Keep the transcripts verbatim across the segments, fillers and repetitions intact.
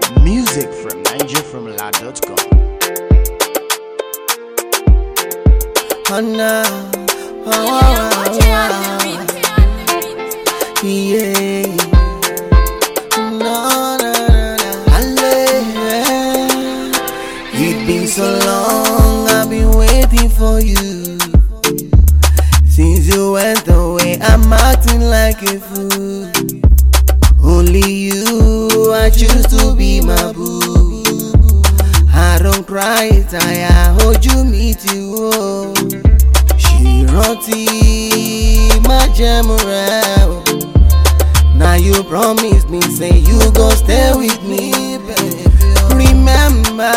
Music from niger from la dot com. Oh no, oh, oh, oh, oh. Yeah, no, no, no, no. It's been so long, I've been waiting for you. Since you went away, I'm acting like a fool. Only you, I choose to be my boo. I don't cry, I hold you, meet you. Oh. She rántí má jẹ́mu rẹ̀ o. Now you promise me, say you go stay with me, baby. Remember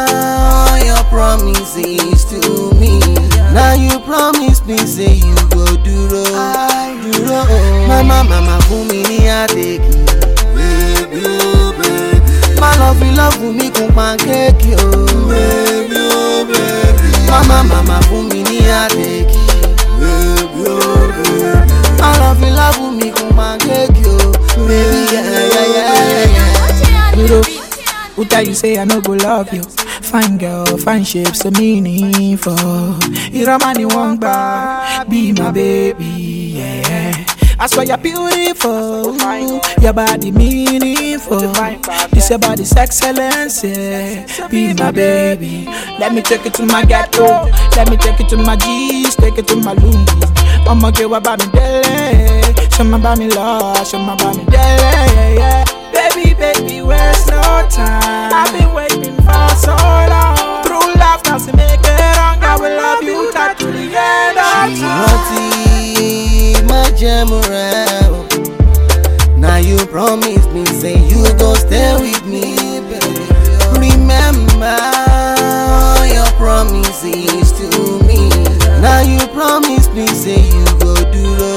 your promises to me. Now you promise me, say you go dúró, dúró. Mama, mama, fún mi ní àtẹ̀kì. Baby, oh baby. My love, you love me, kún pancake, oh. Baby, oh baby. Mama, mama, fún mi ní àtẹ̀kì. Baby, oh baby. My love, you love me, kún pancake, oh. Baby, yeah, yeah, yeah, yeah. Duro, who tell you say I no go love you? Fine girl, fine shape, so meaningful. You don't money one bar, be my baby, yeah. I swear you're beautiful, your body meaningful. This your body's excellence, yeah. Be my baby. Let me take it to my ghetto, let me take it to my G's, take it to my lungu. I'ma get what about me daily, show me about me love, show me about me daily, yeah. Baby, baby, waste no time. I've been waiting for so long. Through love, doesn't make it wrong. I will love you that to the end of time. Má jẹ́mu rẹ̀ o. Now you promise me, say you go stay with me, baby. Remember your promises to me. Now you promise me, say you go dúró,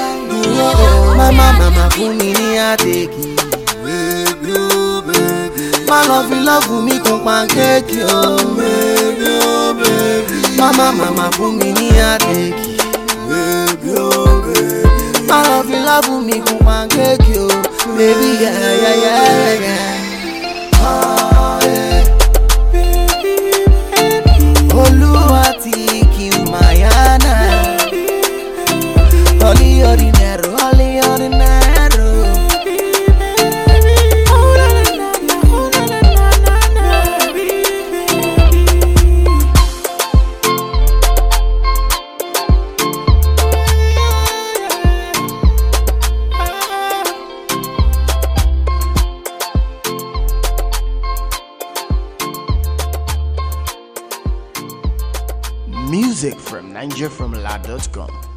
dúró. Mama, mama, fún mi ní àtẹ̀kì. Baby, oh baby. My love, you love me, kún pancake, oh. Baby, oh baby. Mama, mama, fún mi ní àtẹ̀kì. Baby, oh baby. My love, you love me, kún pancake, oh. Baby, yeah, yeah, yeah, yeah. Oh, yeah. Olúwa ti kí Mayana. Holy ordinary, holy ordinary. Music from niger from la dot com.